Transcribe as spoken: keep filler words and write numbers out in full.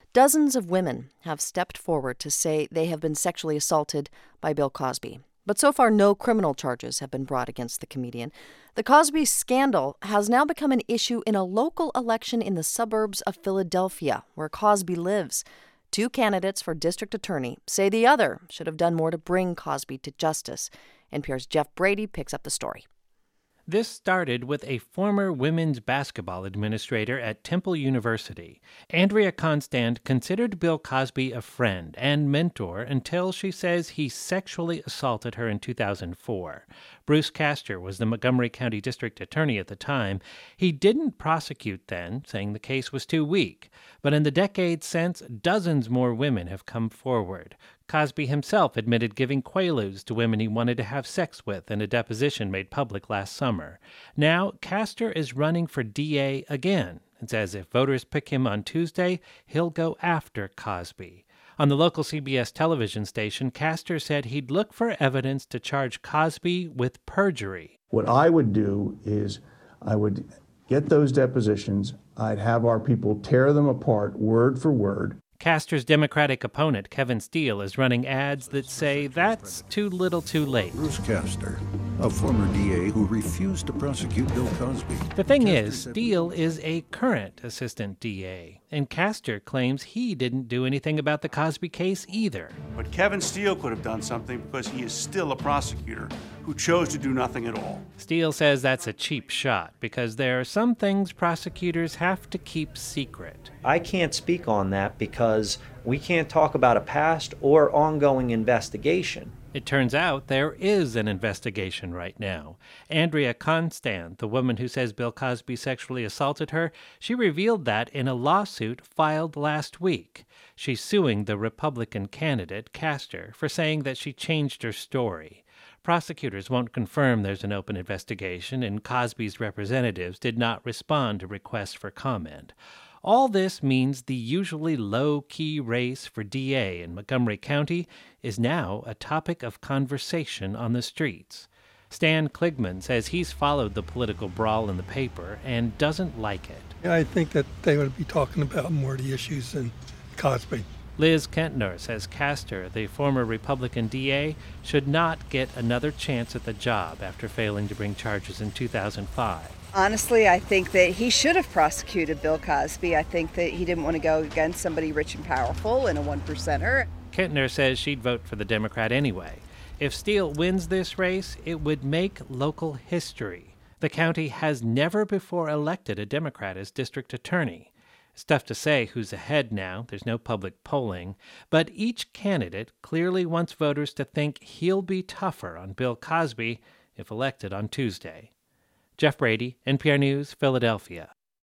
Dozens of women have stepped forward to say they have been sexually assaulted by Bill Cosby. But so far, no criminal charges have been brought against the comedian. The Cosby scandal has now become an issue in a local election in the suburbs of Philadelphia, where Cosby lives. Two candidates for district attorney say the other should have done more to bring Cosby to justice. N P R's Jeff Brady picks up the story. This started with a former women's basketball administrator at Temple University. Andrea Constand considered Bill Cosby a friend and mentor until she says he sexually assaulted her in two thousand four. Bruce Castor was the Montgomery County District Attorney at the time. He didn't prosecute then, saying the case was too weak. But in the decades since, dozens more women have come forward. Cosby himself admitted giving Quaaludes to women he wanted to have sex with in a deposition made public last summer. Now, Castor is running for D A again and says if voters pick him on Tuesday, he'll go after Cosby. On the local C B S television station, Castor said he'd look for evidence to charge Cosby with perjury. What I would do is I would get those depositions, I'd have our people tear them apart word for word. Castor's Democratic opponent, Kevin Steele, is running ads that say that's too little too late. Bruce Castor, a former D A who refused to prosecute Bill Cosby. The thing is, Steele is a current assistant D A, and Castor claims he didn't do anything about the Cosby case either. But Kevin Steele could have done something because he is still a prosecutor who chose to do nothing at all. Steele says that's a cheap shot because there are some things prosecutors have to keep secret. I can't speak on that because we can't talk about a past or ongoing investigation. It turns out there is an investigation right now. Andrea Constand, the woman who says Bill Cosby sexually assaulted her, she revealed that in a lawsuit filed last week. She's suing the Republican candidate, Castor, for saying that she changed her story. Prosecutors won't confirm there's an open investigation, and Cosby's representatives did not respond to requests for comment. All this means the usually low-key race for D A in Montgomery County is now a topic of conversation on the streets. Stan Kligman says he's followed the political brawl in the paper and doesn't like it. I think that they would be talking about more of the issues than Cosby. Liz Kentner says Castor, the former Republican D A, should not get another chance at the job after failing to bring charges in two thousand five. Honestly, I think that he should have prosecuted Bill Cosby. I think that he didn't want to go against somebody rich and powerful and a one-percenter. Kentner says she'd vote for the Democrat anyway. If Steele wins this race, it would make local history. The county has never before elected a Democrat as district attorney. It's tough to say who's ahead now. There's no public polling. But each candidate clearly wants voters to think he'll be tougher on Bill Cosby if elected on Tuesday. Jeff Brady, N P R News, Philadelphia.